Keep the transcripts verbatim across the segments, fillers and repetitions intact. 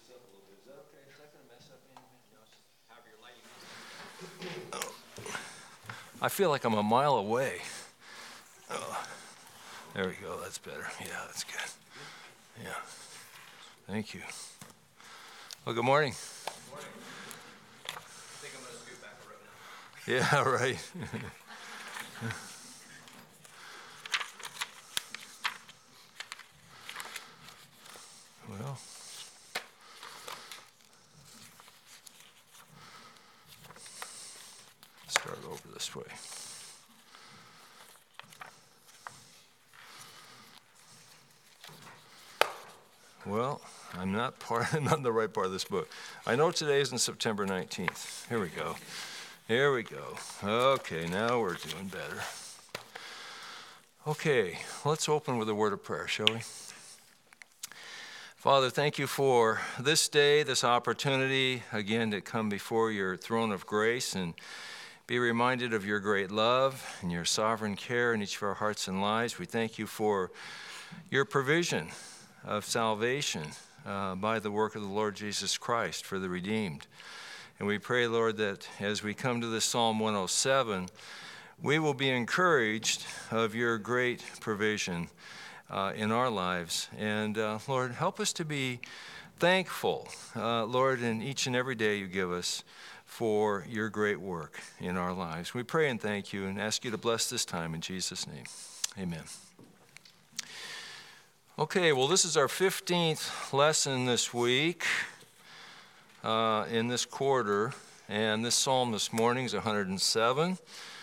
up a little bit. Is that okay? Is that going to mess up anything? However your lighting is. I feel like I'm a mile away. Oh, there we go. That's better. Yeah, that's good. Yeah. Thank you. Well, good morning. Good morning. I think I'm going to scoot back a row now. Yeah, right. Well, start over this way. Well, I'm not part, I'm not in the right part of this book. I know today is on September nineteenth. Here we go. Here we go. Okay, now we're doing better. Okay, let's open with a word of prayer, shall we? Father, thank you for this day, this opportunity, again, to come before your throne of grace and be reminded of your great love and your sovereign care in each of our hearts and lives. We thank you for your provision of salvation uh, by the work of the Lord Jesus Christ for the redeemed. And we pray, Lord, that as we come to this Psalm one oh seven, we will be encouraged of your great provision uh, in our lives. And uh, Lord, help us to be thankful, uh, Lord, in each and every day you give us for your great work in our lives. We pray and thank you and ask you to bless this time in Jesus' name. Amen. Okay, well, this is our fifteenth lesson this week uh, in this quarter, and this psalm this morning is one hundred seven.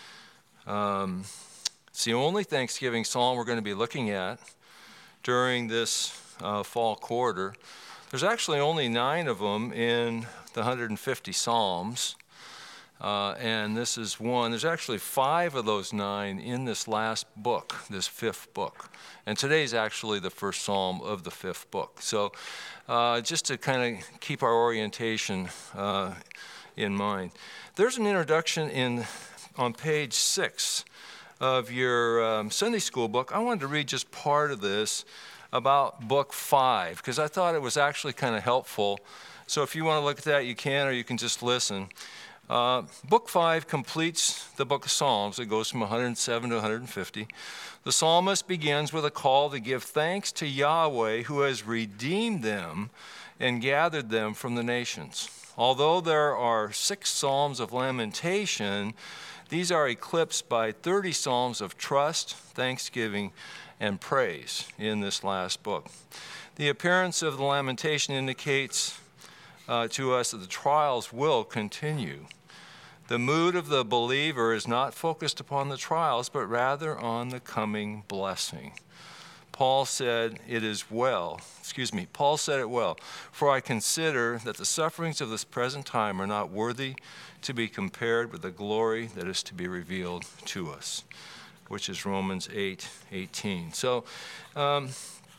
Um, it's the only Thanksgiving psalm we're going to be looking at during this uh, fall quarter. There's actually only nine of them in the one hundred fifty psalms, uh, and this is one. There's actually five of those nine in this last book, this fifth book. And today's actually the first psalm of the fifth book. So uh, just to kind of keep our orientation uh, in mind. There's an introduction in on page six of your um, Sunday school book. I wanted to read just part of this about book five, because I thought it was actually kind of helpful. So if you want to look at that, you can, or you can just listen. Uh, book five completes the book of Psalms. It goes from one hundred seven to one hundred fifty. The psalmist begins with a call to give thanks to Yahweh, who has redeemed them and gathered them from the nations. Although there are six psalms of lamentation, these are eclipsed by thirty psalms of trust, thanksgiving, and praise in this last book. The appearance of the lamentation indicates uh, to us that the trials will continue. The mood of the believer is not focused upon the trials, but rather on the coming blessing. Paul said, it is well, excuse me, Paul said it well, for I consider that the sufferings of this present time are not worthy to be compared with the glory that is to be revealed to us, which is Romans eight eighteen. So um,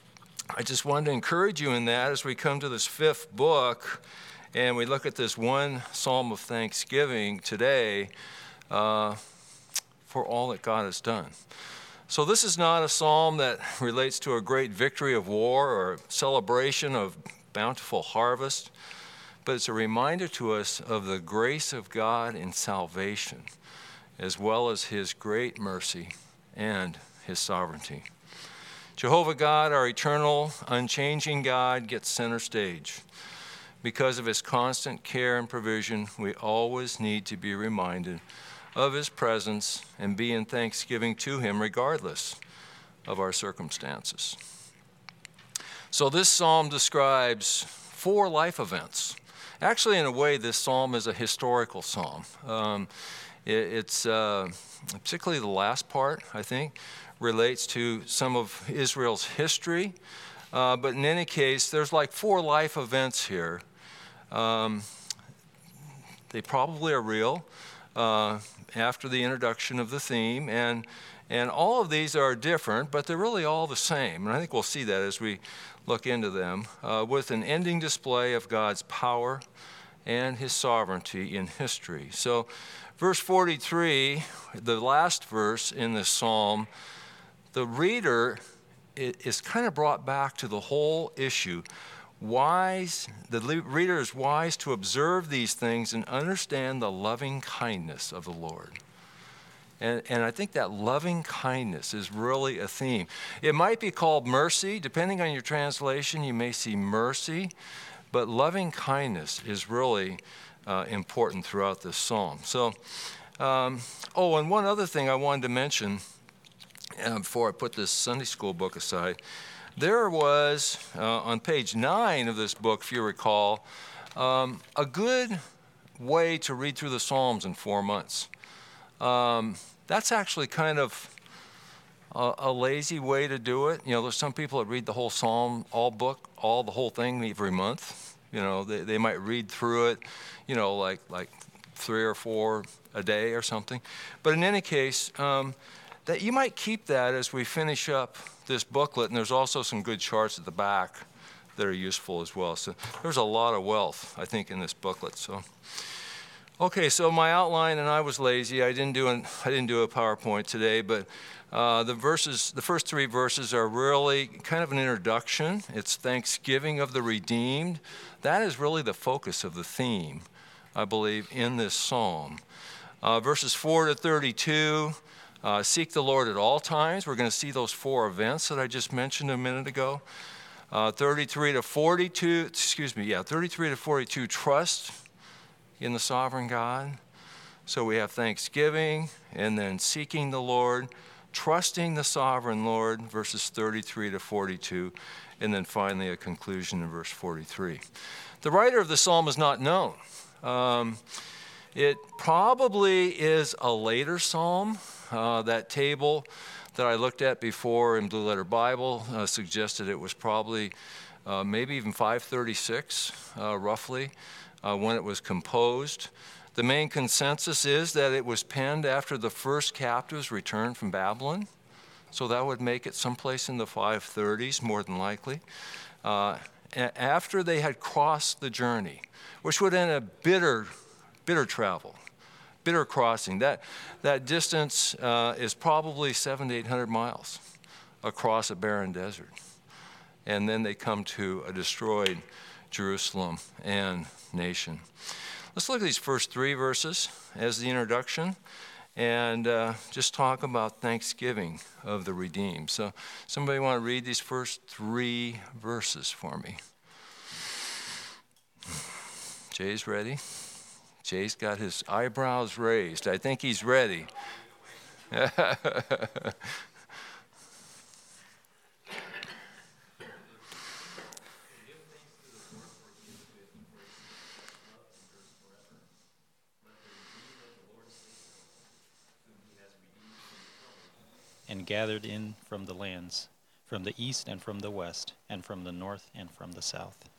I just wanted to encourage you in that as we come to this fifth book and we look at this one psalm of thanksgiving today uh, for all that God has done. So this is not a psalm that relates to a great victory of war or a celebration of bountiful harvest, but it's a reminder to us of the grace of God in salvation, as well as his great mercy and his sovereignty. Jehovah God, our eternal, unchanging God, gets center stage. Because of his constant care and provision, we always need to be reminded of his presence and be in thanksgiving to him regardless of our circumstances. So this psalm describes four life events. Actually, in a way, this psalm is a historical psalm. Um, it, it's uh, particularly the last part, I think, relates to some of Israel's history. Uh, but in any case, there's like four life events here. Um, they probably are real uh, after the introduction of the theme. And, and all of these are different, but they're really all the same. And I think we'll see that as we look into them, uh, with an ending display of God's power and his sovereignty in history. So verse forty-three, the last verse in this psalm, the reader is kind of brought back to the whole issue. wise, the reader is wise to observe these things and understand the loving kindness of the Lord. And, and I think that loving kindness is really a theme. It might be called mercy. Depending on your translation, you may see mercy. But loving kindness is really uh, important throughout this psalm. So, um, oh, and one other thing I wanted to mention uh, before I put this Sunday school book aside. There was, uh, on page nine of this book, if you recall, um, a good way to read through the Psalms in four months. Um, that's actually kind of a, a lazy way to do it. You know, there's some people that read the whole Psalm, all book, all the whole thing every month. You know, they, they might read through it, you know, like like three or four a day or something. But in any case, um, that you might keep that as we finish up this booklet, and there's also some good charts at the back that are useful as well. So there's a lot of wealth, I think, in this booklet. So, okay, so my outline, and I was lazy. I didn't do an, I didn't do a PowerPoint today, but uh, the verses, the first three verses are really kind of an introduction. It's thanksgiving of the redeemed. That is really the focus of the theme, I believe, in this psalm. Uh, verses four to thirty-two. Uh, seek the Lord at all times. We're going to see those four events that I just mentioned a minute ago. Uh, thirty-three to forty-two, excuse me, yeah, thirty-three to forty-two, trust in the sovereign God. So we have thanksgiving, and then seeking the Lord, trusting the sovereign Lord, verses thirty-three to forty-two, and then finally a conclusion in verse forty-three. The writer of the psalm is not known. Um, it probably is a later psalm. Uh, that table that I looked at before in Blue Letter Bible uh, suggested it was probably uh, maybe even five thirty-six, uh, roughly, uh, when it was composed. The main consensus is that it was penned after the first captives returned from Babylon, so that would make it someplace in the five thirties, more than likely, uh, after they had crossed the journey, which would end a bitter, bitter travel. Bitter crossing. That that distance uh, is probably seven to eight hundred miles across a barren desert, and then they come to a destroyed Jerusalem and nation. Let's look at these first three verses as the introduction, and uh, just talk about thanksgiving of the redeemed. So, somebody want to read these first three verses for me? Jay's ready. Jay's got his eyebrows raised. I think he's ready. And gathered in from the lands, from the east and from the west, and from the north and from the south.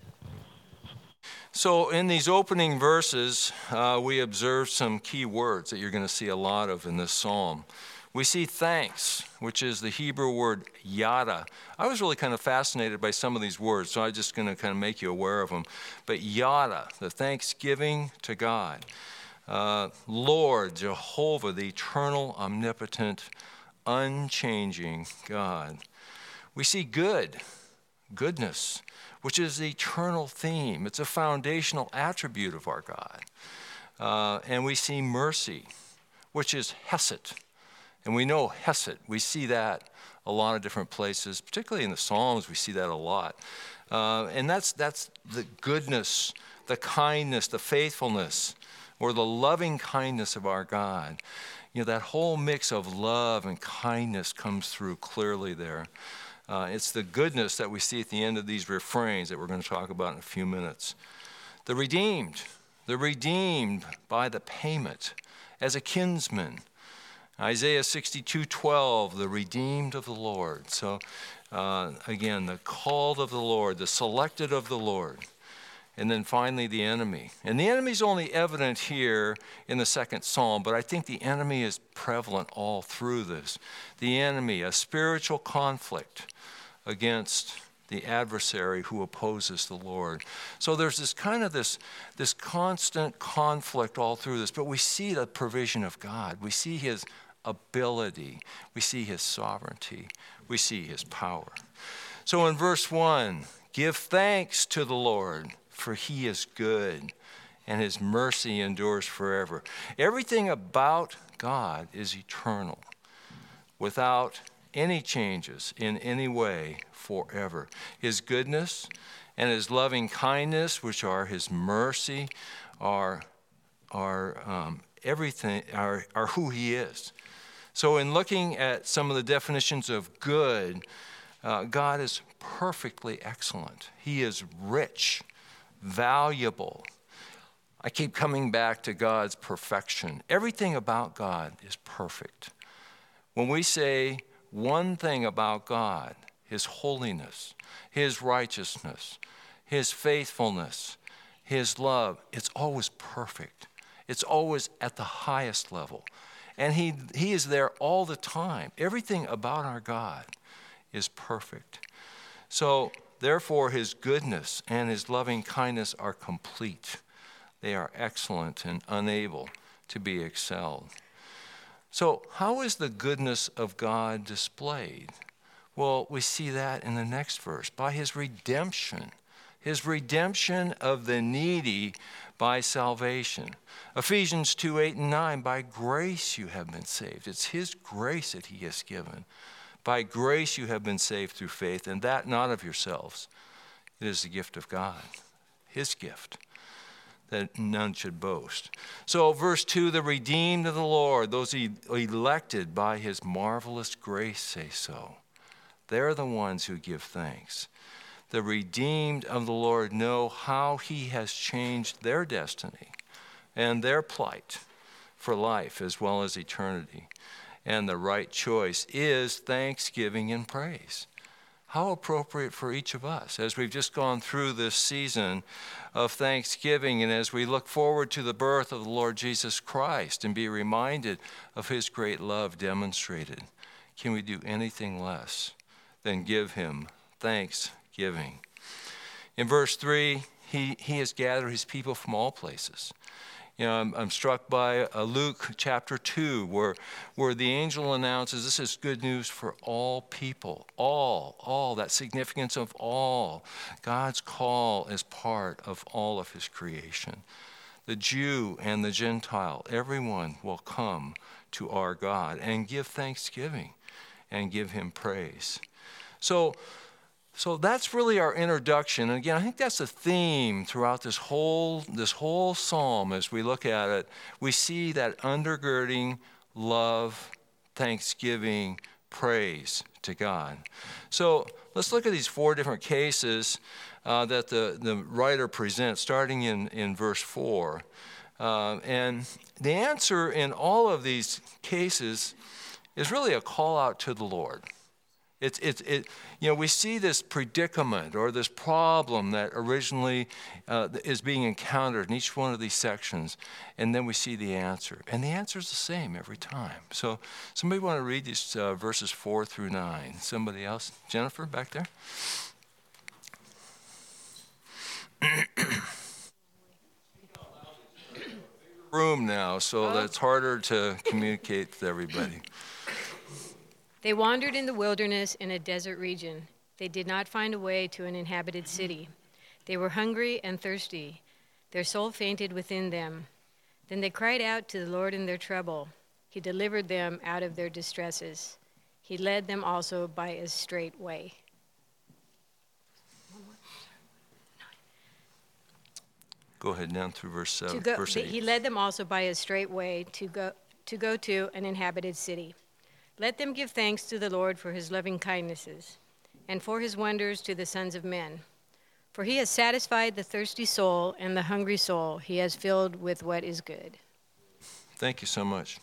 So in these opening verses, uh, we observe some key words that you're going to see a lot of in this psalm. We see thanks, which is the Hebrew word yada. I was really kind of fascinated by some of these words, so I'm just going to kind of make you aware of them. But yada, the thanksgiving to God. Uh, Lord, Jehovah, the eternal, omnipotent, unchanging God. We see good, goodness, which is the eternal theme. It's a foundational attribute of our God. Uh, and we see mercy, which is hesed. And we know hesed. We see that a lot of different places, particularly in the Psalms, we see that a lot. Uh, and that's, that's the goodness, the kindness, the faithfulness, or the loving kindness of our God. You know, that whole mix of love and kindness comes through clearly there. Uh, it's the goodness that we see at the end of these refrains that we're going to talk about in a few minutes. The redeemed, the redeemed by the payment as a kinsman. Isaiah sixty-two twelve, the redeemed of the Lord. So uh, again, the called of the Lord, the selected of the Lord. And then finally, the enemy. And the enemy is only evident here in the second psalm, but I think the enemy is prevalent all through this. The enemy, a spiritual conflict against the adversary who opposes the Lord. So there's this kind of this, this constant conflict all through this, but we see the provision of God. We see his ability. We see his sovereignty. We see his power. So in verse one, Give thanks to the Lord, for he is good, and his mercy endures forever. Everything about God is eternal, without any changes in any way forever. His goodness and his loving kindness, which are his mercy, are, are um, everything, are, are who he is. So in looking at some of the definitions of good, uh, God is perfectly excellent. He is rich, valuable. I keep coming back to God's perfection. Everything about God is perfect. When we say one thing about God, his holiness, his righteousness, his faithfulness, his love, it's always perfect. It's always at the highest level. And he, he is there all the time. Everything about our God is perfect. So, therefore, his goodness and his loving kindness are complete. They are excellent and unable to be excelled. So, how is the goodness of God displayed? Well, we see that in the next verse. By his redemption. His redemption of the needy by salvation. Ephesians two, eight, and nine, by grace you have been saved. It's his grace that he has given. By grace you have been saved through faith, and that not of yourselves. It is the gift of God, his gift, that none should boast. So verse two, the redeemed of the Lord, those elected by his marvelous grace say so. They're the ones who give thanks. The redeemed of the Lord know how he has changed their destiny and their plight for life as well as eternity. And the right choice is thanksgiving and praise. How appropriate for each of us as we've just gone through this season of Thanksgiving and as we look forward to the birth of the Lord Jesus Christ and be reminded of his great love demonstrated. Can we do anything less than give him thanksgiving? In verse three, he, he has gathered his people from all places. You know, I'm, I'm struck by uh, Luke chapter two, where, where the angel announces this is good news for all people. All, all, that significance of all. God's call is part of all of his creation. The Jew and the Gentile, everyone will come to our God and give thanksgiving and give him praise. So, So that's really our introduction. And again, I think that's a theme throughout this whole, this whole psalm as we look at it. We see that undergirding love, thanksgiving, praise to God. So let's look at these four different cases uh, that the, the writer presents, starting in, in verse four. Uh, and the answer in all of these cases is really a call out to the Lord. It's, it's, it, you know, we see this predicament or this problem that originally uh, is being encountered in each one of these sections, and then we see the answer. And the answer is the same every time. So somebody want to read these uh, verses four through nine? Somebody else? Jennifer, back there? Room now, so oh. That's harder to communicate with everybody. They wandered in the wilderness in a desert region. They did not find a way to an inhabited city. They were hungry and thirsty. Their soul fainted within them. Then they cried out to the Lord in their trouble. He delivered them out of their distresses. He led them also by a straight way. Go ahead down through verse seven. To go, verse eight. He led them also by a straight way to go to go to an inhabited city. Let them give thanks to the Lord for his loving kindnesses, and for his wonders to the sons of men. For he has satisfied the thirsty soul, and the hungry soul he has filled with what is good. Thank you so much.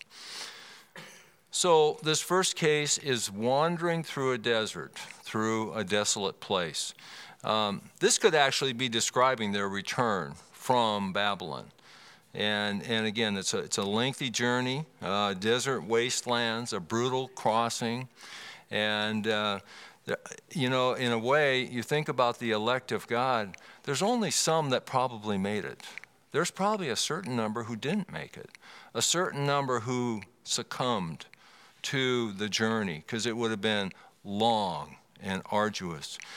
So this first case is wandering through a desert, through a desolate place. Um, this could actually be describing their return from Babylon. And and again, it's a it's a lengthy journey, uh, desert wastelands, a brutal crossing, and uh, you know, in a way, you think about the elect of God. There's only some that probably made it. There's probably a certain number who didn't make it, a certain number who succumbed to the journey because it would have been long and arduous.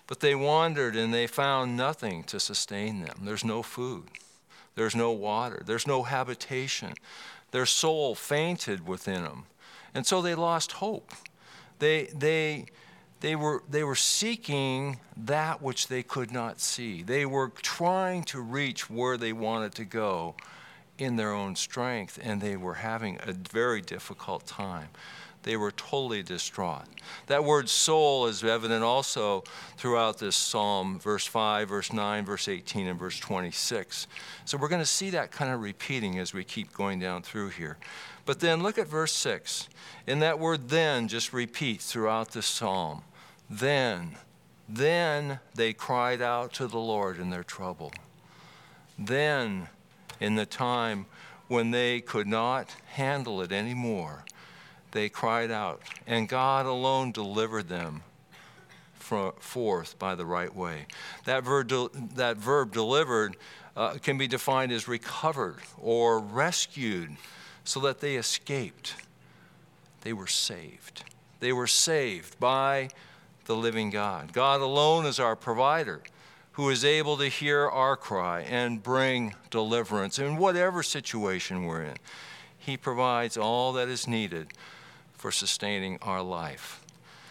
But they wandered and they found nothing to sustain them. There's no food. There's no water. There's no habitation. Their soul fainted within them. And so they lost hope. They, they, they, were, they were seeking that which they could not see. They were trying to reach where they wanted to go in their own strength, and they were having a very difficult time. They were totally distraught. That word soul is evident also throughout this psalm, verse five, verse nine, verse eighteen, and verse twenty-six. So we're going to see that kind of repeating as we keep going down through here. But then look at verse six. And that word then just repeats throughout this psalm. Then, then they cried out to the Lord in their trouble. Then, in the time when they could not handle it anymore, they cried out, and God alone delivered them forth by the right way. That verb, that verb delivered uh, can be defined as recovered or rescued, so that they escaped. They were saved. They were saved by the living God. God alone is our provider, who is able to hear our cry and bring deliverance in whatever situation we're in. He provides all that is needed for sustaining our life.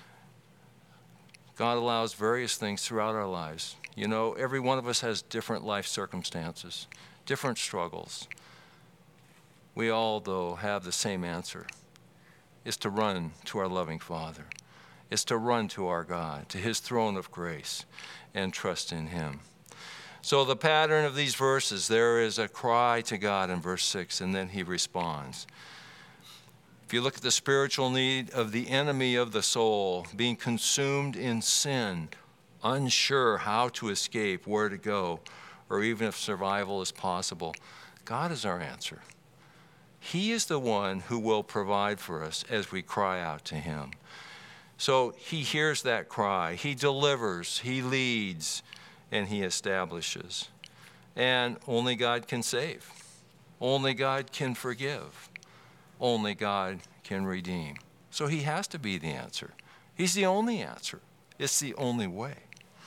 God allows various things throughout our lives. You know, every one of us has different life circumstances, different struggles. We all, though, have the same answer. It's to run to our loving Father. It's to run to our God, to his throne of grace, and trust in him. So the pattern of these verses, there is a cry to God in verse six, and then he responds. If you look at the spiritual need of the enemy of the soul, being consumed in sin, unsure how to escape, where to go, or even if survival is possible, God is our answer. He is the one who will provide for us as we cry out to him. So he hears that cry. He delivers, he leads, and he establishes. And only God can save. Only God can forgive. Only God can redeem. So he has to be the answer. He's the only answer. It's the only way.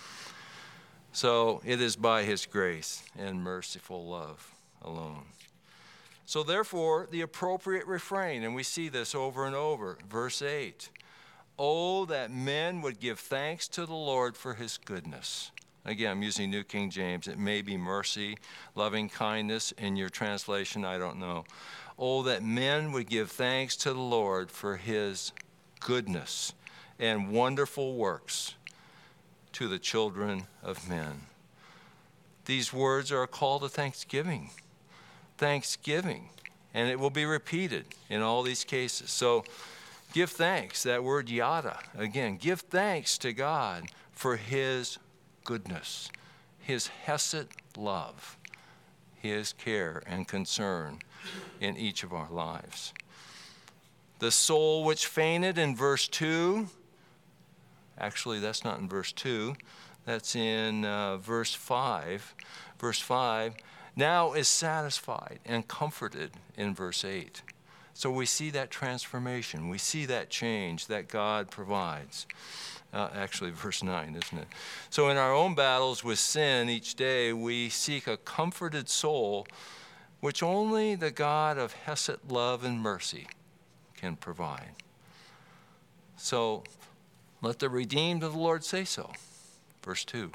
So it is by his grace and merciful love alone. So therefore, the appropriate refrain, and we see this over and over, verse eight. Oh, that men would give thanks to the Lord for his goodness. Again, I'm using New King James. It may be mercy, loving kindness in your translation, I don't know. Oh, that men would give thanks to the Lord for his goodness and wonderful works to the children of men. These words are a call to thanksgiving. Thanksgiving. And it will be repeated in all these cases. So give thanks, that word yada, again, give thanks to God for his goodness, his hesed love, his care and concern in each of our lives. The soul which fainted in verse two, actually that's not in verse two, that's in uh, verse five. Verse five, now is satisfied and comforted in verse eight. So we see that transformation. We see that change that God provides. Uh, actually, verse nine, isn't it? So in our own battles with sin each day, we seek a comforted soul, which only the God of hesed love and mercy can provide. So let the redeemed of the Lord say so. Verse two,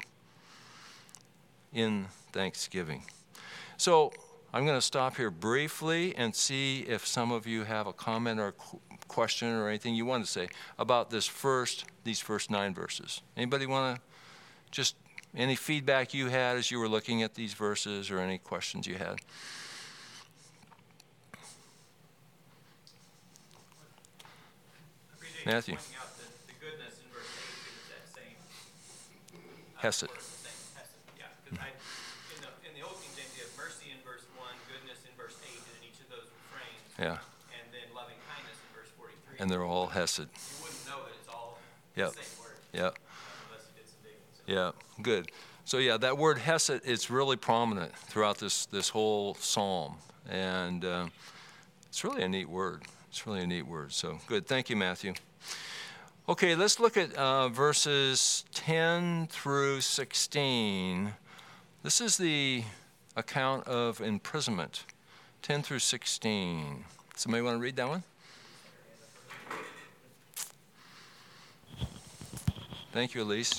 in thanksgiving. So I'm going to stop here briefly and see if some of you have a comment or a question or anything you want to say about this first, these first nine verses. Anybody want to just, any feedback you had as you were looking at these verses or any questions you had? Matthew. Pointing out that the goodness in verse eight is that same. Uh, Hesed. Same hesed, yeah. Because I, in the in the Old King James, you have mercy in verse one, goodness in verse eight, and in each of those refrains. Yeah. And then loving kindness in verse forty-three. And they're all hesed. You wouldn't know that it's all Yep. the same word. Yep. uh, Unless you did some digging. So. Yeah, good. So yeah, that word hesed, it's really prominent throughout this, this whole psalm. And uh, it's really a neat word. It's really a neat word. So good. Thank you, Matthew. Okay, let's look at uh, verses ten through sixteen. This is the account of imprisonment, ten through sixteen. Somebody want to read that one? Thank you, Elise.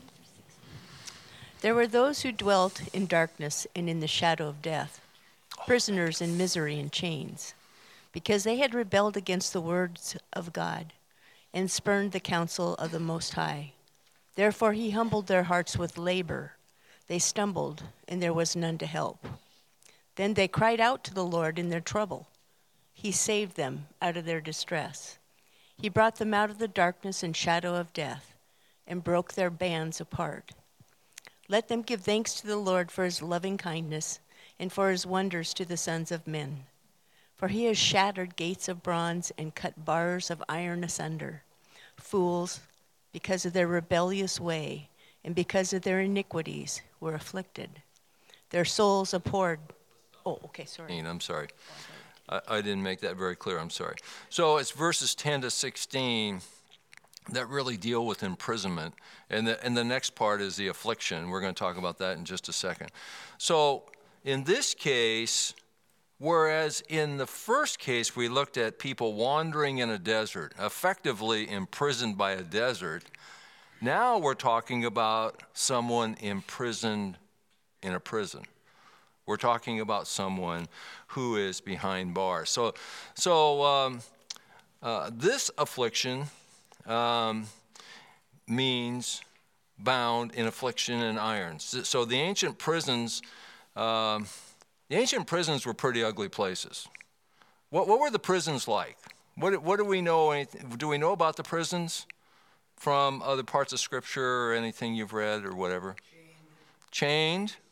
There were those who dwelt in darkness and in the shadow of death, prisoners in misery and chains, because they had rebelled against the words of God and spurned the counsel of the Most High. Therefore he humbled their hearts with labor. They stumbled, and there was none to help. Then they cried out to the Lord in their trouble. He saved them out of their distress. He brought them out of the darkness and shadow of death and broke their bands apart. Let them give thanks to the Lord for his loving kindness and for his wonders to the sons of men. For he has shattered gates of bronze and cut bars of iron asunder. Fools, because of their rebellious way and because of their iniquities, were afflicted. Their souls abhorred. Oh, okay, sorry. I'm sorry. I, I didn't make that very clear. I'm sorry. So it's verses ten to sixteen that really deal with imprisonment. And the, and the next part is the affliction. We're going to talk about that in just a second. So in this case, whereas in the first case we looked at people wandering in a desert, effectively imprisoned by a desert, now we're talking about someone imprisoned in a prison. We're talking about someone who is behind bars. So, so um, uh, this affliction um, means bound in affliction and irons. So the ancient prisons, um, the ancient prisons were pretty ugly places. What, what were the prisons like? What, what do we know? Do we know about the prisons from other parts of Scripture or anything you've read or whatever? Chained. Chained.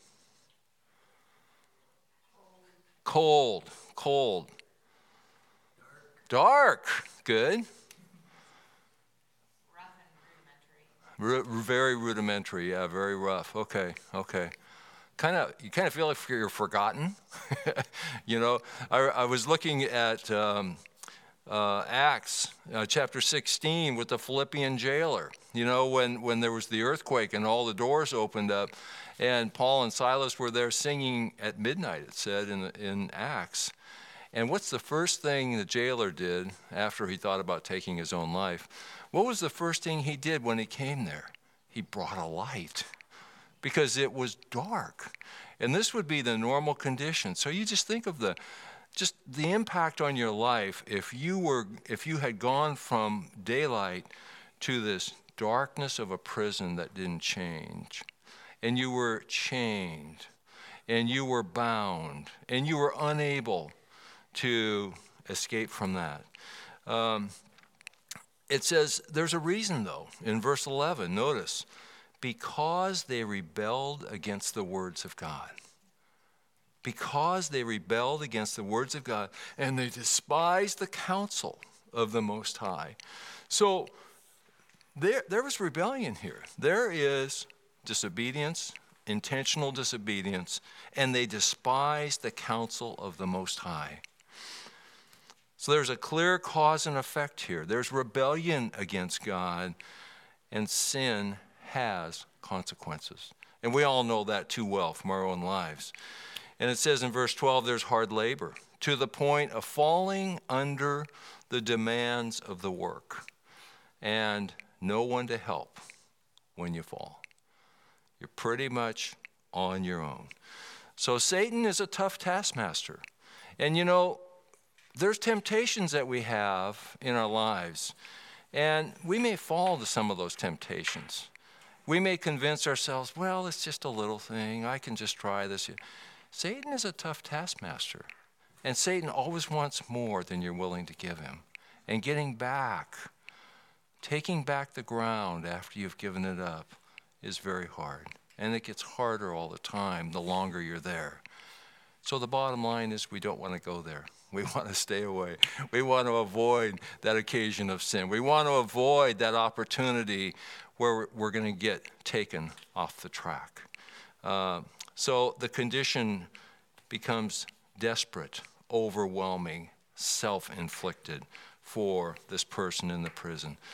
Cold, cold. Dark, Dark. Good. Rough and rudimentary. Ru- very rudimentary, yeah, very rough. Okay, okay. Kind of, you kind of feel like you're forgotten. You know, I, I was looking at um, uh, Acts uh, chapter sixteen with the Philippian jailer. You know, when, when there was the earthquake and all the doors opened up, and Paul and Silas were there singing at midnight, it said in, in Acts. And what's the first thing the jailer did after he thought about taking his own life? What was the first thing he did when he came there? He brought a light because it was dark. And this would be the normal condition. So you just think of the just the impact on your life if you were if you had gone from daylight to this darkness of a prison that didn't change. And you were chained, and you were bound, and you were unable to escape from that. Um, it says, there's a reason though, in verse eleven, notice, because they rebelled against the words of God. Because they rebelled against the words of God, and they despised the counsel of the Most High. So there, there was rebellion here. There is disobedience, intentional disobedience, and they despise the counsel of the Most High. So there's a clear cause and effect here. There's rebellion against God, and sin has consequences. And we all know that too well from our own lives. And it says in verse twelve, there's hard labor, to the point of falling under the demands of the work, and no one to help when you fall. You're pretty much on your own. So Satan is a tough taskmaster. And you know, there's temptations that we have in our lives, and we may fall to some of those temptations. We may convince ourselves, well, it's just a little thing. I can just try this. Satan is a tough taskmaster, and Satan always wants more than you're willing to give him. And getting back, taking back the ground after you've given it up is very hard. And it gets harder all the time the longer you're there. So the bottom line is we don't want to go there. We want to stay away. We want to avoid that occasion of sin. We want to avoid that opportunity where we're going to get taken off the track. Uh, so the condition becomes desperate, overwhelming, self-inflicted for this person in the prison.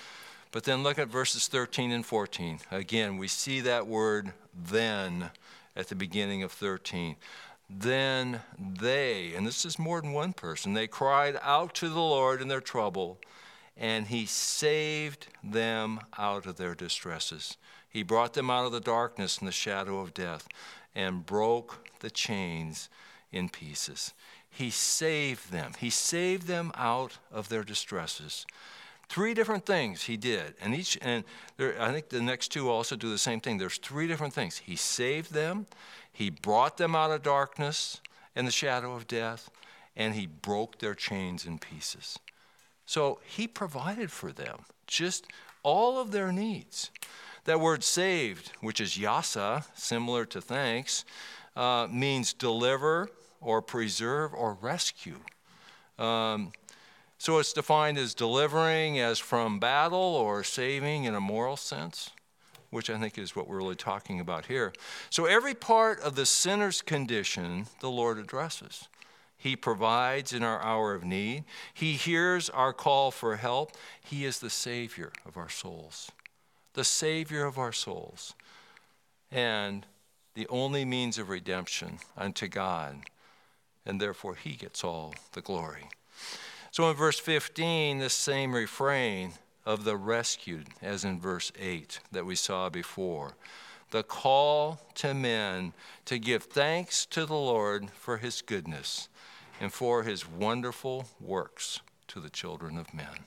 But then look at verses thirteen and fourteen. Again, we see that word then at the beginning of thirteen. Then they, and this is more than one person, they cried out to the Lord in their trouble, and he saved them out of their distresses. He brought them out of the darkness and the shadow of death and broke the chains in pieces. He saved them. He saved them out of their distresses. Three different things he did. And each, and there, I think the next two also do the same thing. There's three different things. He saved them, he brought them out of darkness and the shadow of death, and he broke their chains in pieces. So he provided for them just all of their needs. That word saved, which is yasa, similar to thanks, uh, means deliver or preserve or rescue. Um, So it's defined as delivering as from battle or saving in a moral sense, which I think is what we're really talking about here. So every part of the sinner's condition, the Lord addresses. He provides in our hour of need. He hears our call for help. He is the Savior of our souls, the Savior of our souls, and the only means of redemption unto God, and therefore he gets all the glory. So in verse fifteen, this same refrain of the rescued, as in verse eight that we saw before. The call to men to give thanks to the Lord for his goodness and for his wonderful works to the children of men.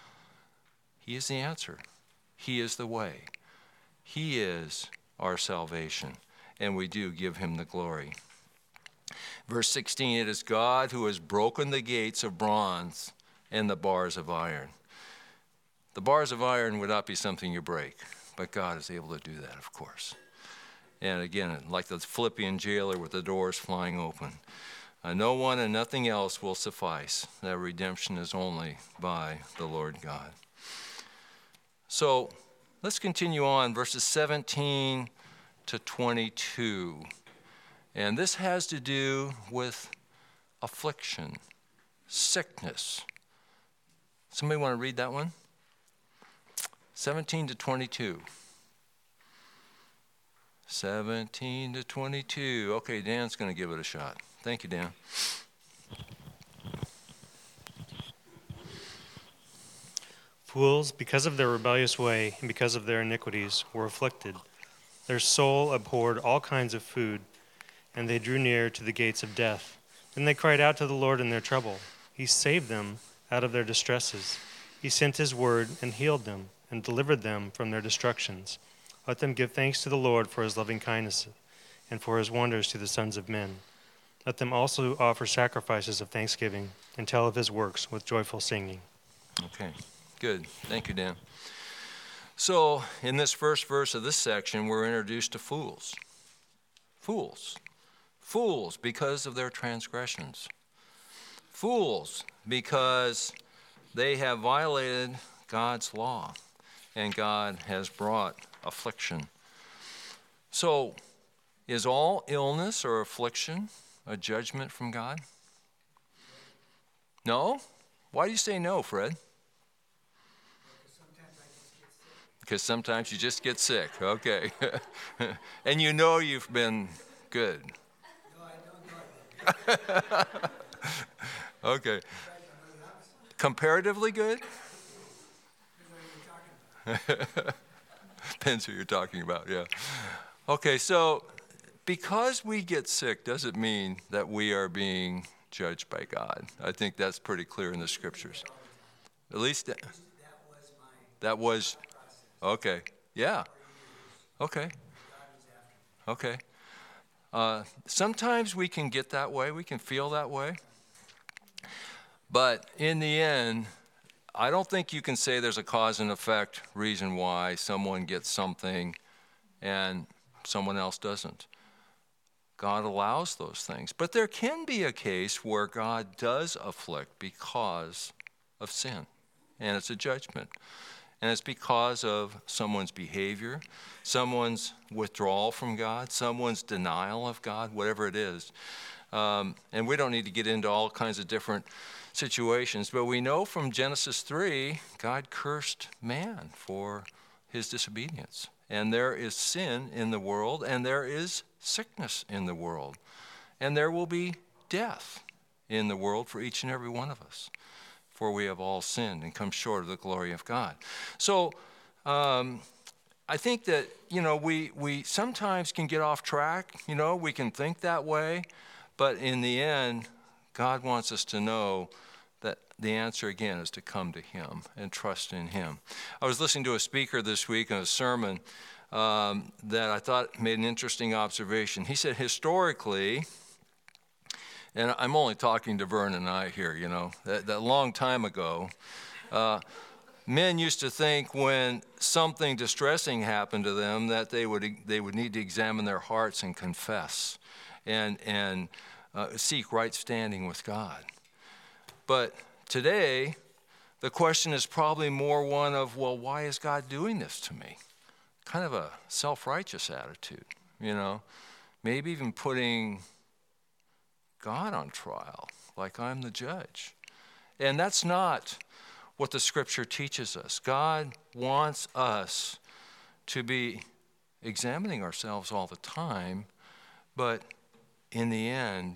He is the answer. He is the way. He is our salvation, and we do give him the glory. Verse sixteen, it is God who has broken the gates of bronze and the bars of iron. The bars of iron would not be something you break, but God is able to do that, of course. And again, like the Philippian jailer with the doors flying open, uh, no one and nothing else will suffice. That redemption is only by the Lord God. So let's continue on, verses seventeen to twenty-two. And this has to do with affliction, sickness. Somebody want to read that one? seventeen to twenty-two. seventeen to twenty-two. Okay, Dan's going to give it a shot. Thank you, Dan. Fools, because of their rebellious way and because of their iniquities, were afflicted. Their soul abhorred all kinds of food, and they drew near to the gates of death. Then they cried out to the Lord in their trouble. He saved them out of their distresses. He sent his word and healed them and delivered them from their destructions. Let them give thanks to the Lord for his loving kindness and for his wonders to the sons of men. Let them also offer sacrifices of thanksgiving and tell of his works with joyful singing. Okay, good. Thank you, Dan. So in this first verse of this section, we're introduced to fools. Fools. Fools because of their transgressions. Fools because they have violated God's law, and God has brought affliction. So, is all illness or affliction a judgment from God? No? Why do you say no, Fred? Because sometimes you just get sick. Okay. And you know you've been good. Okay. Comparatively good? Depends who you're talking about, yeah. Okay, so because we get sick doesn't mean that we are being judged by God. I think that's pretty clear in the scriptures. At least that, that was, okay, yeah. Okay. Okay. Uh, sometimes we can get that way, we can feel that way. But in the end, I don't think you can say there's a cause and effect reason why someone gets something and someone else doesn't. God allows those things. But there can be a case where God does afflict because of sin, and it's a judgment. And it's because of someone's behavior, someone's withdrawal from God, someone's denial of God, whatever it is. Um, and we don't need to get into all kinds of different situations, but we know from Genesis three, God cursed man for his disobedience. And there is sin in the world, and there is sickness in the world. And there will be death in the world for each and every one of us, for we have all sinned and come short of the glory of God. So um, I think that, you know, we, we sometimes can get off track. You know, we can think that way. But in the end, God wants us to know that the answer, again, is to come to him and trust in him. I was listening to a speaker this week in a sermon um, that I thought made an interesting observation. He said, historically, and I'm only talking to Vern and I here, you know, that, that long time ago, uh, men used to think when something distressing happened to them that they would they would need to examine their hearts and confess and, and uh, seek right standing with God. But today, the question is probably more one of, well, why is God doing this to me? Kind of a self-righteous attitude, you know, maybe even putting God on trial, like I'm the judge. And that's not what the scripture teaches us. God wants us to be examining ourselves all the time, but in the end,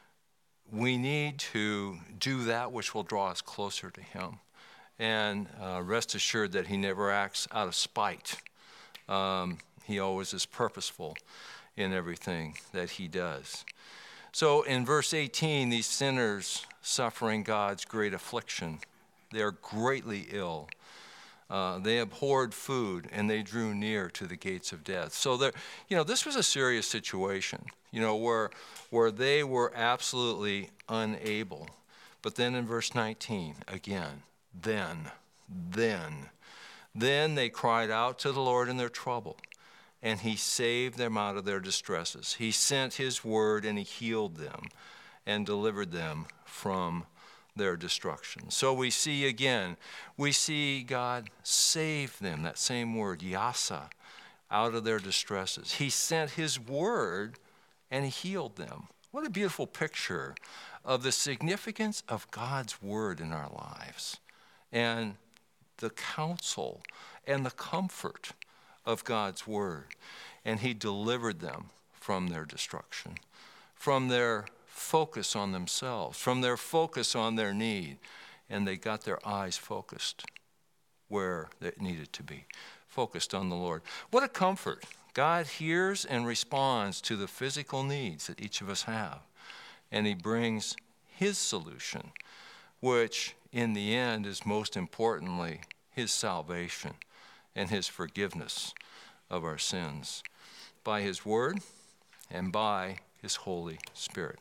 we need to do that which will draw us closer to him. And uh, rest assured that he never acts out of spite. Um, he always is purposeful in everything that he does. So in verse eighteen, these sinners suffering God's great affliction, they are greatly ill. Uh, they abhorred food, and they drew near to the gates of death. So there, you know, this was a serious situation, you know, where where they were absolutely unable. But then in verse nineteen, again, then, then, then they cried out to the Lord in their trouble, and he saved them out of their distresses. He sent his word, and he healed them and delivered them from their destruction. So we see again, we see God save them, that same word, yasa, out of their distresses. He sent his word and he healed them. What a beautiful picture of the significance of God's word in our lives and the counsel and the comfort of God's word. And he delivered them from their destruction, from their focus on themselves, from their focus on their need, and they got their eyes focused where it needed to be, focused on the Lord. What a comfort. God hears and responds to the physical needs that each of us have, and he brings his solution, which in the end is most importantly his salvation and his forgiveness of our sins by his word and by his Holy Spirit.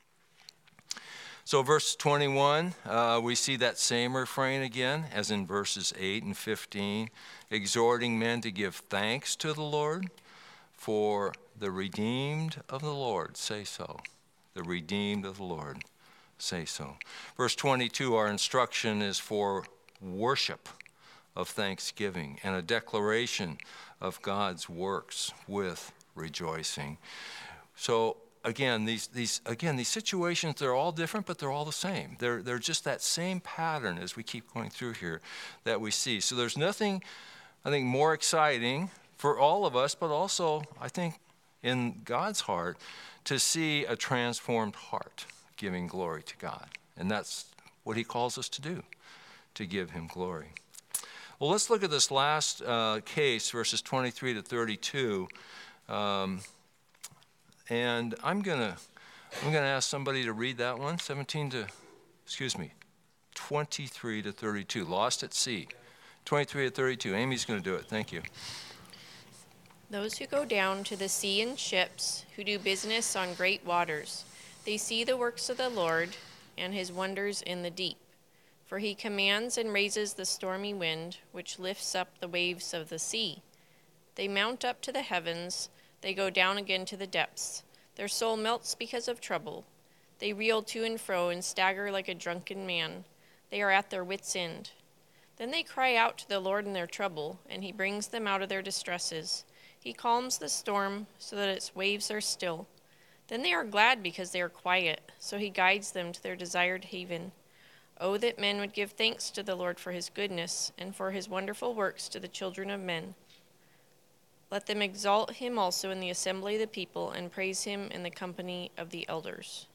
So verse twenty-one, uh, we see that same refrain again as in verses eight and fifteen, exhorting men to give thanks to the Lord, for the redeemed of the Lord say so. The redeemed of the Lord say so. Verse twenty-two, our instruction is for worship of thanksgiving and a declaration of God's works with rejoicing. So Again, these these again these situations, they're all different, but they're all the same. They're they're just that same pattern as we keep going through here that we see. So there's nothing, I think, more exciting for all of us, but also I think in God's heart to see a transformed heart giving glory to God, and that's what he calls us to do, to give him glory. Well, let's look at this last uh, case, verses twenty-three to thirty-two. Um, And I'm gonna, I'm gonna ask somebody to read that one, seventeen to, excuse me, twenty-three to thirty-two. Lost at sea, twenty-three to thirty-two. Amy's gonna do it. Thank you. Those who go down to the sea in ships, who do business on great waters, they see the works of the Lord and his wonders in the deep. For he commands and raises the stormy wind, which lifts up the waves of the sea. They mount up to the heavens. They go down again to the depths. Their soul melts because of trouble. They reel to and fro and stagger like a drunken man. They are at their wits' end. Then they cry out to the Lord in their trouble, and he brings them out of their distresses. He calms the storm so that its waves are still. Then they are glad because they are quiet, so he guides them to their desired haven. Oh, that men would give thanks to the Lord for his goodness, and for his wonderful works to the children of men. Let them exalt him also in the assembly of the people, and praise him in the company of the elders.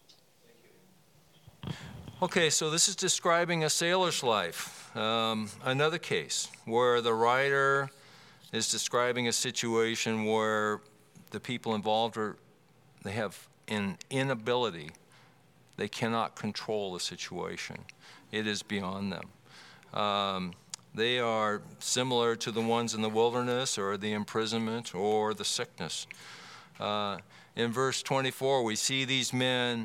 Okay, so this is describing a sailor's life. Um, another case where the writer is describing a situation where the people involved are, they have an inability. They cannot control the situation. It is beyond them. Um, they are similar to the ones in the wilderness or the imprisonment or the sickness. Uh, in verse twenty-four, we see these men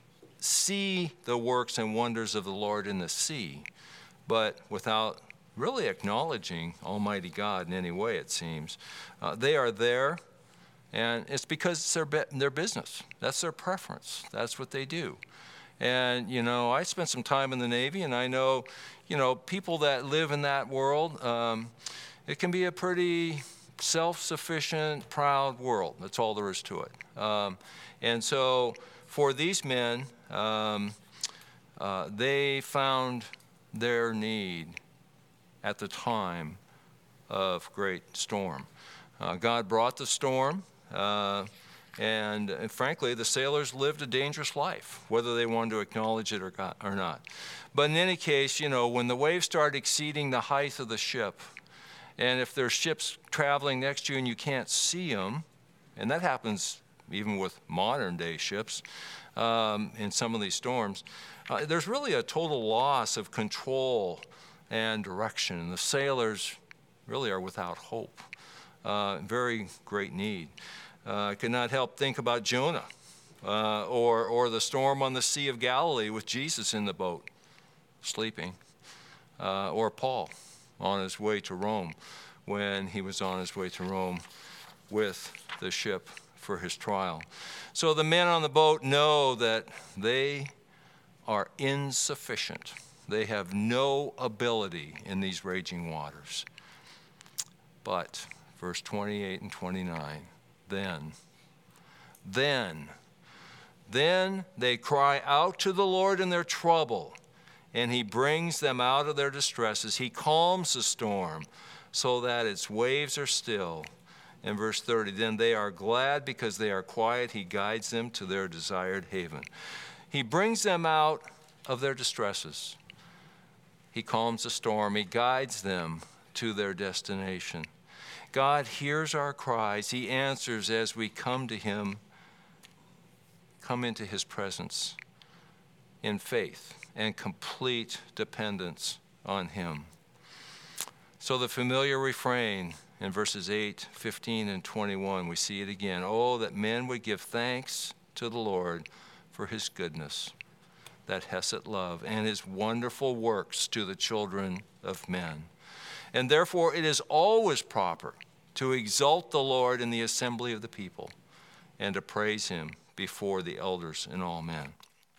see the works and wonders of the Lord in the sea, but without really acknowledging Almighty God in any way, it seems. Uh, they are there, and it's because it's their, their business. That's their preference. That's what they do. And, you know, I spent some time in the Navy, and I know, you know, people that live in that world, um, it can be a pretty self-sufficient, proud world. That's all there is to it. Um, and so for these men, um, uh, they found their need at the time of great storm. Uh, God brought the storm. Uh, And, and frankly, the sailors lived a dangerous life, whether they wanted to acknowledge it or, got, or not. But in any case, you know, when the waves start exceeding the height of the ship, and if there's ships traveling next to you and you can't see them, and that happens even with modern day ships um, in some of these storms, uh, there's really a total loss of control and direction. And the sailors really are without hope, uh, very great need. Uh, I could not help think about Jonah uh, or, or the storm on the Sea of Galilee with Jesus in the boat, sleeping, uh, or Paul on his way to Rome when he was on his way to Rome with the ship for his trial. So the men on the boat know that they are insufficient. They have no ability in these raging waters. But verse twenty-eight and twenty-nine, Then, then, then they cry out to the Lord in their trouble, and he brings them out of their distresses. He calms the storm so that its waves are still. In verse thirty, then they are glad because they are quiet. He guides them to their desired haven. He brings them out of their distresses. He calms the storm. He guides them to their destination. God hears our cries. He answers as we come to him, come into his presence in faith and complete dependence on him. So the familiar refrain in verses eight, fifteen, and twenty-one, we see it again. Oh, that men would give thanks to the Lord for his goodness, that hesed love, and his wonderful works to the children of men. And therefore it is always proper to exalt the Lord in the assembly of the people and to praise him before the elders and all men.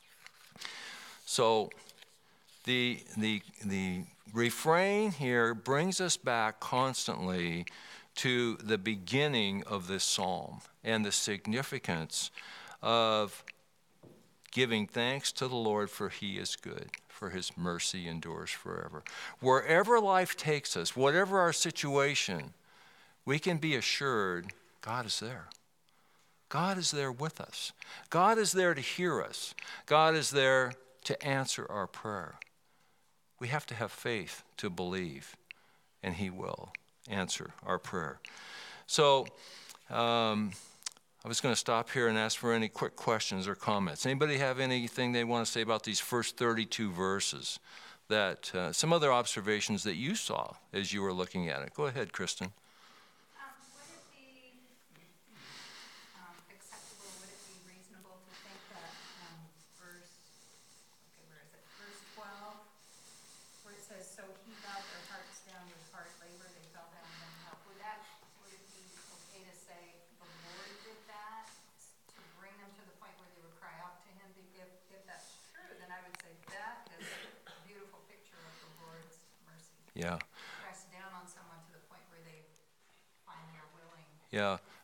So the, the, the refrain here brings us back constantly to the beginning of this psalm and the significance of giving thanks to the Lord, for he is good, for his mercy endures forever. Wherever life takes us, whatever our situation, we can be assured God is there. God is there with us. God is there to hear us. God is there to answer our prayer. We have to have faith to believe, and he will answer our prayer. So, um, I was going to stop here and ask for any quick questions or comments. Anybody have anything they want to say about these first thirty-two verses? That uh, some other observations that you saw as you were looking at it. Go ahead, Kristen. Um, would it be um, acceptable, would it be reasonable to think that um, verse, okay, where is it? Verse twelve, where it says, so he bowed their hearts down with hard labor, they fell down and then help. Would that, would it be okay to say the Lord did that to bring them to the point where they would cry out to him? If, if that's true, then I would say that is a beautiful picture of the Lord's mercy. Yeah. Press down on someone to the point where they finally are willing. Yeah.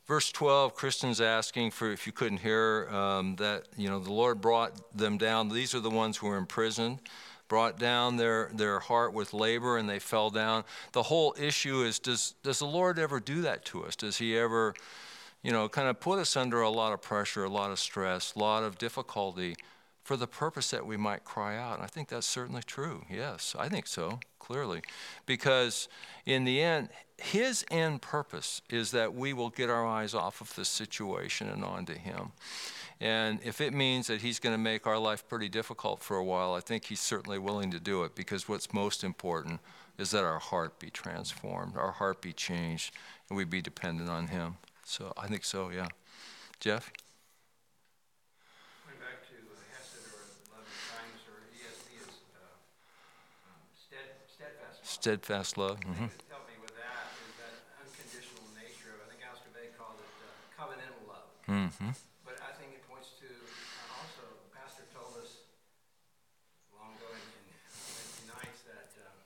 verse twelve, Kristen's asking for, if you couldn't hear, um, that, you know, the Lord brought them down. These are the ones who were imprisoned, brought down their, their heart with labor, and they fell down. The whole issue is, does, does the Lord ever do that to us? Does he ever, you know, kind of put us under a lot of pressure, a lot of stress, a lot of difficulty for the purpose that we might cry out? And I think that's certainly true. Yes, I think so, clearly. Because in the end, his end purpose is that we will get our eyes off of this situation and onto him. And if it means that he's going to make our life pretty difficult for a while, I think he's certainly willing to do it, because what's most important is that our heart be transformed, our heart be changed, and we be dependent on him. So I think so, yeah. Jeff? Going back to uh, Hesed, or loving kindness, or E S V is uh, um, stead, steadfast love. Steadfast love. The Mm-hmm. thing that helped me with that is that unconditional nature of it. I think Oscar Bay called it uh, covenantal love. Mm-hmm. But I think it points to uh, also, the pastor told us long ago in, in Wednesday nights that uh,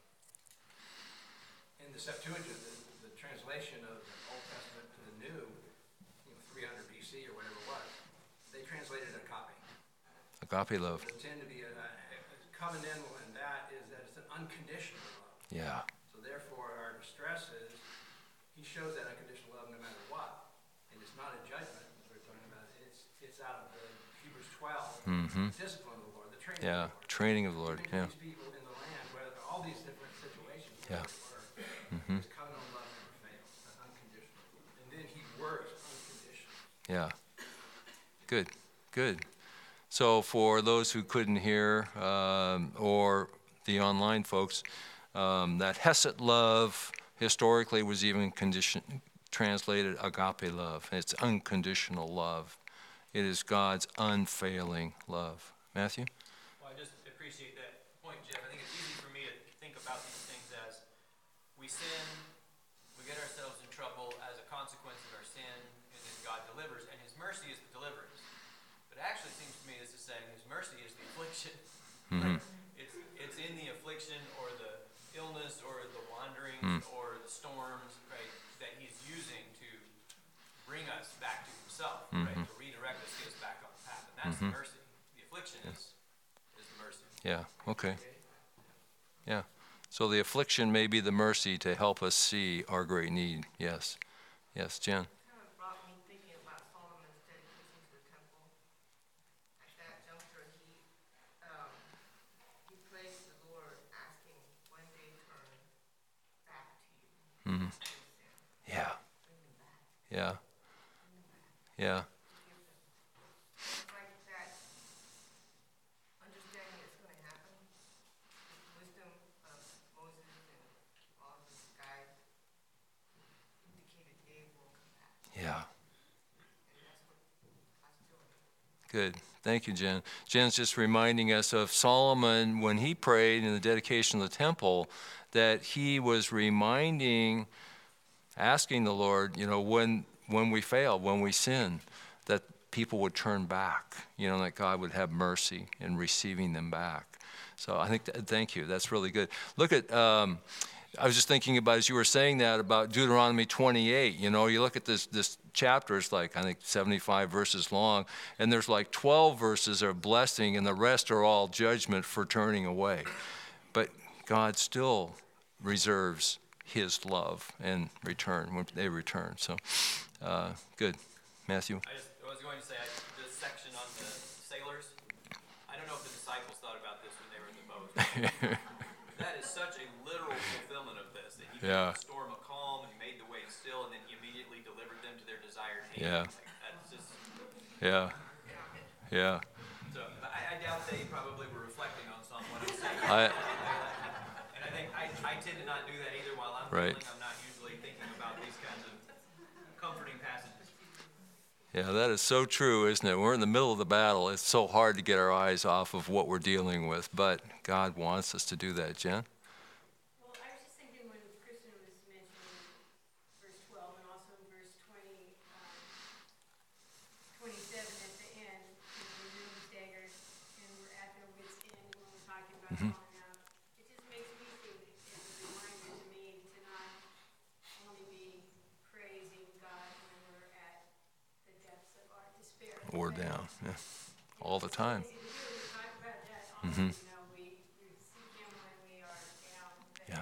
in the Septuagint, the, the translation of the Old Testament to the New, you know, three hundred B C or whatever it was, they translated a copy. Agape love. They tend to be a, a, a covenantal, and that is that it's an unconditional love. Yeah. So therefore, our distress is, he shows that unconditional love no matter what. And it's not a judgment, as we're talking about. It's it's out of the Hebrews twelve, Mm-hmm. the discipline of the Lord, the training Yeah. of the Lord. Training of the Lord. Even to Yeah. these people in the land, whether all these different situations, Yeah. where Mm-hmm. his covenantal love never fails, that's unconditional. And then he works unconditionally. Yeah. Good. Good. So for those who couldn't hear, um, or the online folks, um, that Hesed love historically was even condition, translated agape love. It's unconditional love. It is God's unfailing love. Matthew? Well, I just appreciate that point, Jeff. I think it's easy for me to think about these things as we sin, we get ourselves in trouble as a consequence of our sin, and then God delivers, and his mercy is the deliverance. But it actually seems to me this is saying his mercy is the affliction. Mm-hmm. It's, it's in the affliction or the illness or the wanderings Mm. or the storms, right, that he's using to bring us back to himself, Mm-hmm. right, to redirect us, get us back on the path. And that's Mhm. the mercy. The affliction is, is the mercy. Yeah. Okay. Yeah. So the affliction may be the mercy to help us see our great need. Yes. Yes, Jen? Kind of brought me thinking about Solomon's dedication to the temple. At that juncture, he um, he prayed to the Lord, asking when they turn back to you. Mm-hmm. Yeah. Yeah. Yeah. It's like that understanding it's going to happen. The wisdom of Moses and all of his guides indicated they will come back. Yeah. And that's what God's doing. Good. Thank you, Jen. Jen's just reminding us of Solomon when he prayed in the dedication of the temple, that he was reminding, asking the Lord, you know, when when we fail, when we sin, that people would turn back, you know, that God would have mercy in receiving them back. So I think, that, thank you. That's really good. Look at, um, I was just thinking about, as you were saying that, about Deuteronomy twenty-eight. You know, you look at this this chapter, it's like, I think, seventy-five verses long, and there's like twelve verses are blessing, and the rest are all judgment for turning away. But God still reserves his love and return when they return. So, uh, good. Matthew? I just I was going to say, I, this section on the sailors, I don't know if the disciples thought about this when they were in the boat. That is such a literal fulfillment of this, that he Yeah. made the storm a calm, and he made the waves still, and then he immediately delivered them to their desired hand. Yeah. Like, that's just, Yeah. Yeah. so I, I doubt they probably were reflecting on Psalm one oh six. I, And I think I, I tend to not do that either while I'm Right. feeling. I'm not usually thinking about these kinds of comforting passages. yeah, that is so true, isn't it? We're in the middle of the battle. It's so hard to get our eyes off of what we're dealing with, but God wants us to do that. Jen? Well, I was just thinking when Kristen was mentioning verse twelve and also in verse twenty, um, twenty-seven at the end, when we're really staggered and we're at their wits' end when we're talking about Mhm. calling out. It just makes me think, it's a reminder to me to not only be praising God when we're at or down. Yeah. All the time. Mm-hmm. Yeah.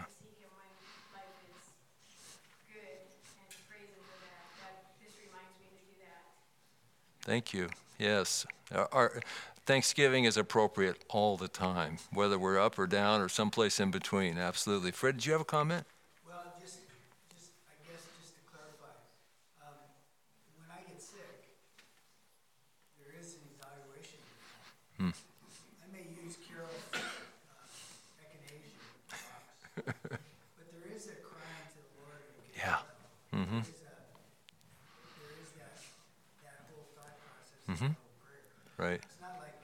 Thank you. Yes. Our, our Thanksgiving is appropriate all the time, whether we're up or down or someplace in between. Absolutely. Fred, did you have a comment? Well, just, just I guess just to clarify, um, when I get sick, there is an evaluation. Hmm. I may use Carol's uh, echinacea box, but there is a crying to the Lord. Yeah. Mm-hmm. Mm-hmm. Right. It's not like,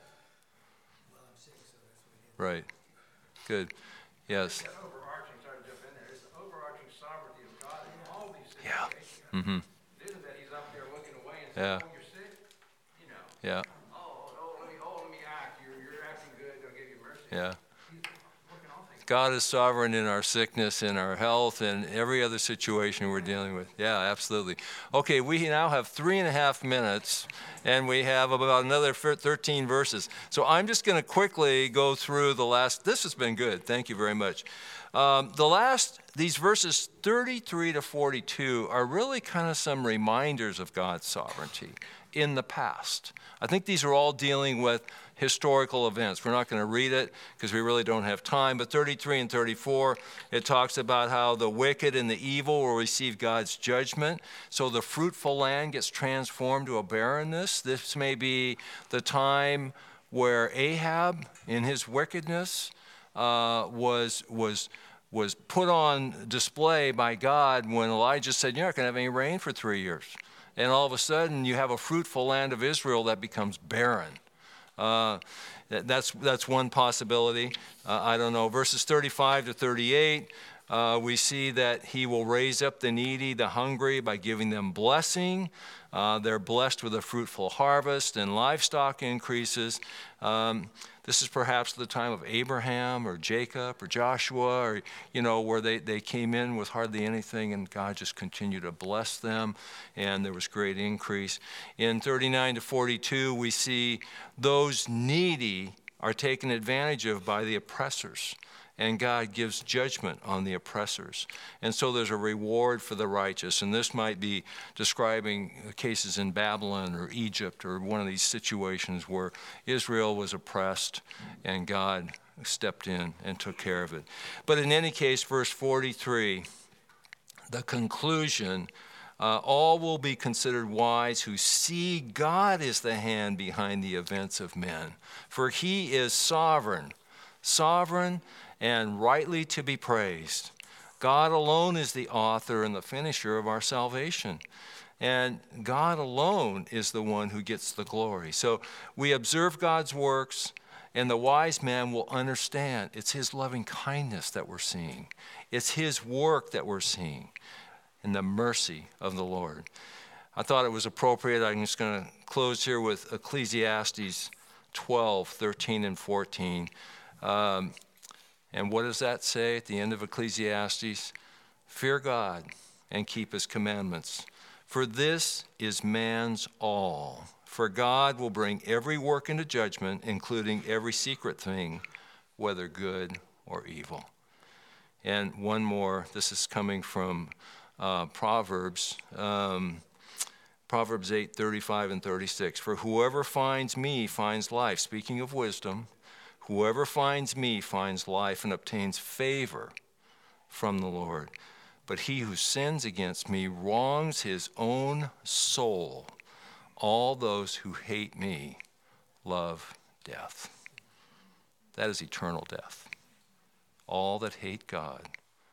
well, I'm sick, so that's what it is. Right. Good. Yes. That overarching, sorry to jump in there, is the overarching sovereignty of God in all these Yeah. situations. Mm-hmm. It isn't that he's up there looking away and Yeah. saying, oh, you're sick? You know. Yeah. Oh, oh, let me, oh, let me act. You're, you're acting good. I'll give you mercy. Yeah. He's working all things. God is sovereign in our sickness, in our health, and every other situation we're dealing with. Yeah, absolutely. Okay, we now have three and a half minutes, and we have about another thirteen verses. So I'm just going to quickly go through the last. This has been good. Thank you very much. Um, the last, these verses thirty-three to forty-two are really kind of some reminders of God's sovereignty in the past. I think these are all dealing with historical events. We're not going to read it because we really don't have time, but thirty-three and thirty-four, it talks about how the wicked and the evil will receive God's judgment. So the fruitful land gets transformed to a barrenness. This may be the time where Ahab, in his wickedness, uh, was was was put on display by God when Elijah said, you're not going to have any rain for three years. And all of a sudden, you have a fruitful land of Israel that becomes barren. Uh, that's that's one possibility. Uh, I don't know. Verses thirty-five to thirty-eight, uh, we see that he will raise up the needy, the hungry, by giving them blessing. Uh, they're blessed with a fruitful harvest and livestock increases. Um, this is perhaps the time of Abraham or Jacob or Joshua, or, you know, where they, they came in with hardly anything and God just continued to bless them, and there was great increase. In thirty-nine to forty-two, we see those needy are taken advantage of by the oppressors, and God gives judgment on the oppressors. And so there's a reward for the righteous, and this might be describing cases in Babylon or Egypt or one of these situations where Israel was oppressed and God stepped in and took care of it. But in any case, verse forty-three, the conclusion, uh, all will be considered wise who see God is the hand behind the events of men, for he is sovereign, sovereign and rightly to be praised. God alone is the author and the finisher of our salvation. And God alone is the one who gets the glory. So we observe God's works, and the wise man will understand it's his loving kindness that we're seeing. It's his work that we're seeing, and the mercy of the Lord. I thought it was appropriate. I'm just going to close here with Ecclesiastes twelve, thirteen, and fourteen. Um, And what does that say at the end of Ecclesiastes? Fear God and keep his commandments, for this is man's all. For God will bring every work into judgment, including every secret thing, whether good or evil. And one more, this is coming from uh, Proverbs, um, Proverbs eight, thirty-five and thirty-six. For whoever finds me finds life, speaking of wisdom. Whoever finds me finds life and obtains favor from the Lord. But he who sins against me wrongs his own soul. All those who hate me love death. That is eternal death. All that hate God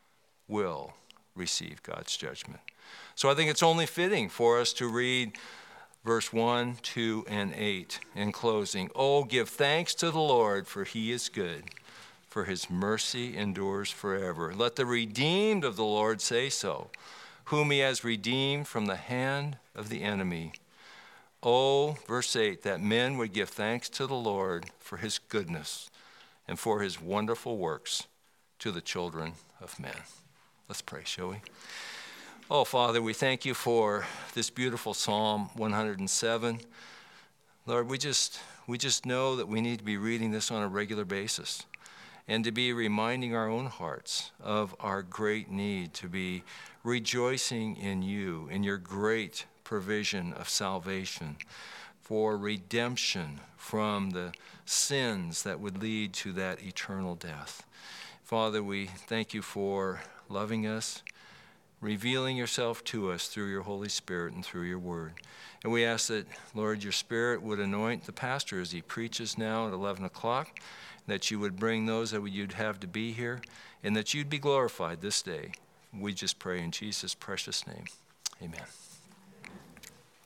will receive God's judgment. So I think it's only fitting for us to read verse one, two, and eight in closing. Oh, give thanks to the Lord, for he is good, for his mercy endures forever. Let the redeemed of the Lord say so, whom he has redeemed from the hand of the enemy. Oh, verse eight, that men would give thanks to the Lord for his goodness and for his wonderful works to the children of men. Let's pray, shall we? Oh, Father, we thank you for this beautiful Psalm one hundred seven. Lord, we just, we just know that we need to be reading this on a regular basis and to be reminding our own hearts of our great need to be rejoicing in you, in your great provision of salvation for redemption from the sins that would lead to that eternal death. Father, we thank you for loving us, revealing yourself to us through your Holy Spirit and through your word. And we ask that, Lord, your Spirit would anoint the pastor as he preaches now at eleven o'clock, that you would bring those that you'd have to be here, and that you'd be glorified this day. We just pray in Jesus' precious name. Amen.